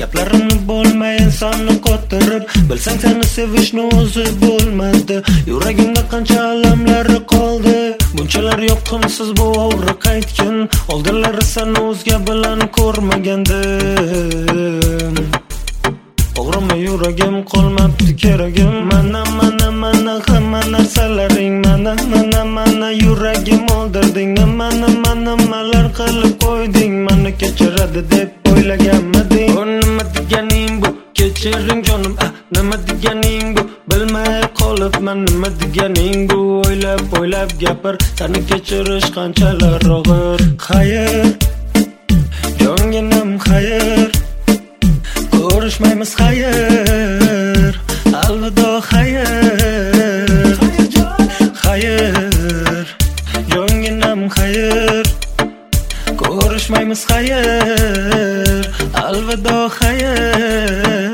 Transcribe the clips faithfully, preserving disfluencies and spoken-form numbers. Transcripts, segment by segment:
gaplarimni bo'lmay insonni qotirib, bilsang seni sevishni o'zi bo'lmadi. Yuragimda qancha alamlari qoldi, bunchalar yoqimsiz bu og'riq aytgin. Oldinlari seni o'zga bilan ko'rmagandim. O'g'rimi yuragim qolmabdi keragim. Mana mana mana hamma narsalaring, mana mana mana yuragim oldirding. Mana mana nimalar qilib qo'yding, mani kechiradi deb o'ylaganmiding? Bu nima deganing bu? Kechiring jonim, ah nima deganing bu? Bilmay qolibman nima deganing bu? O'ylab o'ylab gapir, seni kechirish qanchalar og'ir. Xayr, jonginam xayr, ko'rishmaymiz xayr, alvido xayr. Xayr, jonginam xayr, ko'rishmaymiz xayr, alvido xayr.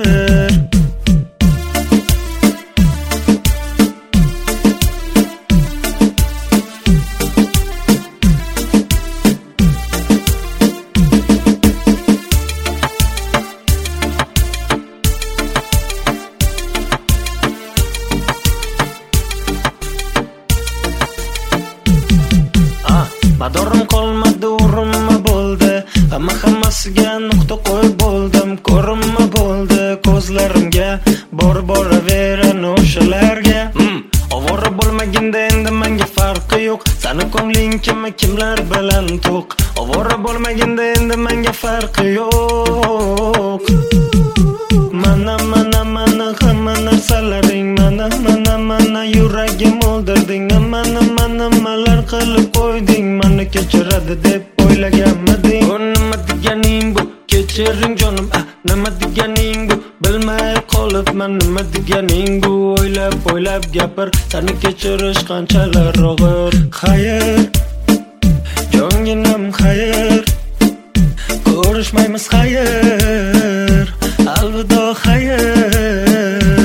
Madorim qolmadi, urinma bo'ldi, hamma hammasiga nuqta qo'yib bo'ldim. Ko'rinma bo'ldi ko'zlarimga, bor boraveran o'shalarga. hmm. Ovora bo'lmaginda endi menga farqi yo'q, seni ko'ngling kimi kimlar bilan to'q. Ovora bo'lmaginda endi menga farqi yo'q. Mana mana mana hamma narsalaring, mana mana mana yuragim oldirding. Mana mana nimalar qilib qo'yding, mani kechiradi deb o'ylaganmiding? Bu nima deganing bu? Kechiring jonim, ah nima deganing bu? Bilmay qolibman nima deganing bu? O'ylab o'ylab gapir, seni kechirish qanchalar og'ir. Xayr, jonginam xayr, ko'rishmaymiz xayr, alvido xayr.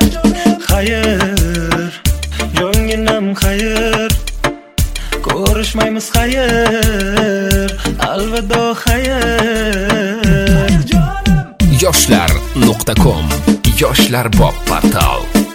Xayr, jonginam xayr, ko'rishmaymiz xayr, alvido xayr. yoshlar nuqta com yoshlar bob portal.